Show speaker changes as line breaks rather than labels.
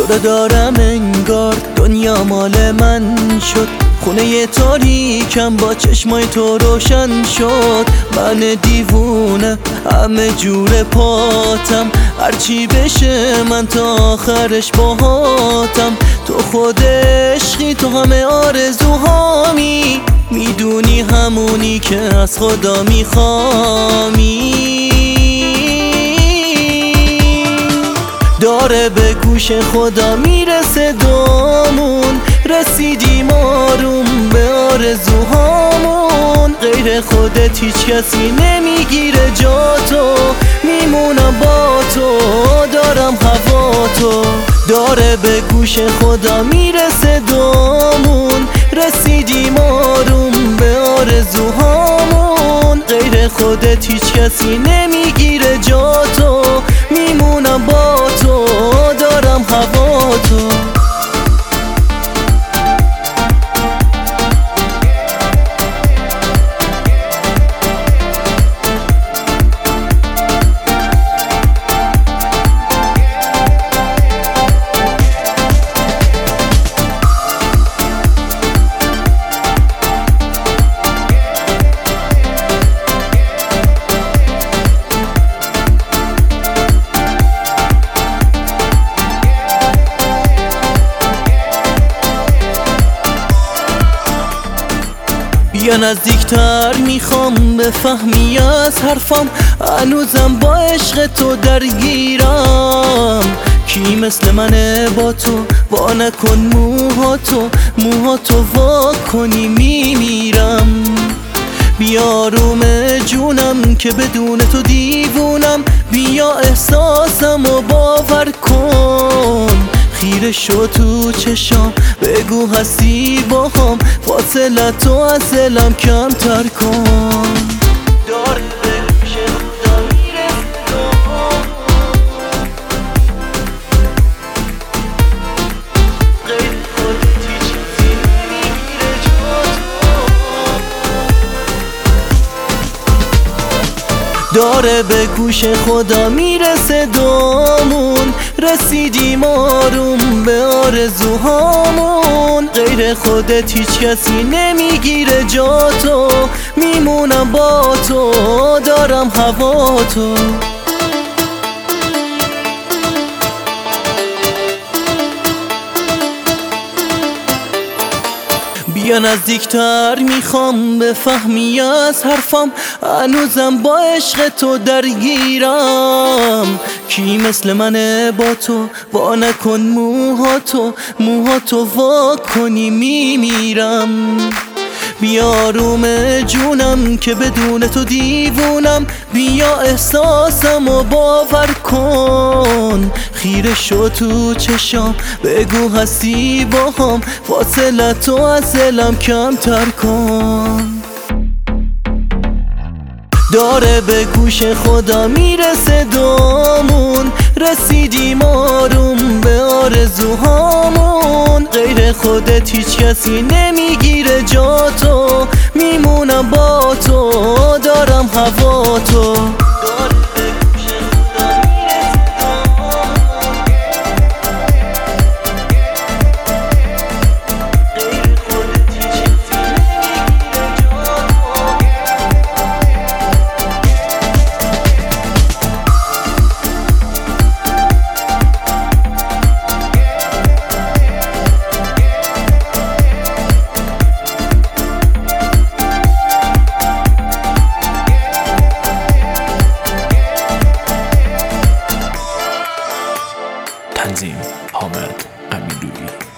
تو رو دارم انگار دنیا مال من شد، خونه تاریکم با چشمای تو روشن شد. من دیوونه همه جور پاتم، هرچی بشه من تا آخرش باهاتم. تو خود عشقی، تو همه آرزوهامی، میدونی همونی که از خدا میخوامی. داره به گوش خدا میرسه دامون، رسیدیم آروم به آرزوهامون. غیر خودت هیچ کسی نمیگیره جا تو، میمونم با تو، دارم هوا تو. داره به گوش خدا میرسه دامون، رسیدیم آروم به آرزوهامون. غیر خودت هیچ کسی نمیگیره جا تو، میمونم با تو، دارم هوا تو. بیا نزدیکتر، میخوام بفهمی از حرفام، هنوزم با عشق تو درگیرم. کی مثل منه با تو، وا نکن موهاتو وا کنی میمیرم. بیا آروم جونم که بدون تو دیوونم، بیا احساسم و باور کن. خیره شو تو چشام، بگو هستی باهام، فاصله تو از دلم کمتر کن. داره به گوش خدا میرسه دامون، غیر خودت هیچ کسی نمیگیره جا تو. داره به گوش خدا میرسه دامون، رسیدیم آروم به آرزوهامون. غیر خودت هیچ کسی نمیگیره جا تو، میمونم با تو، دارم هوا تو. بیا نزدیکتر، میخوام بفهمی از حرفام، هنوزم با عشق تو درگیرم. کی مثل منه با تو، وا نکن موهاتو وا کنی میمیرم. بیا آروم جونم که بدون تو دیوونم، بیا احساسم و باور کن. خیره شو تو چشام، بگو هستی باهام، فاصله تو از دلم کمتر کن. داره به گوش خدا میرسه دامون، رسیدیم آروم به آرزوهامون. غیر خودت هیچ کسی نمیگیره جا تو، میمونم با تو، دارم هوا تو.
تنظیم حامد امیرویی.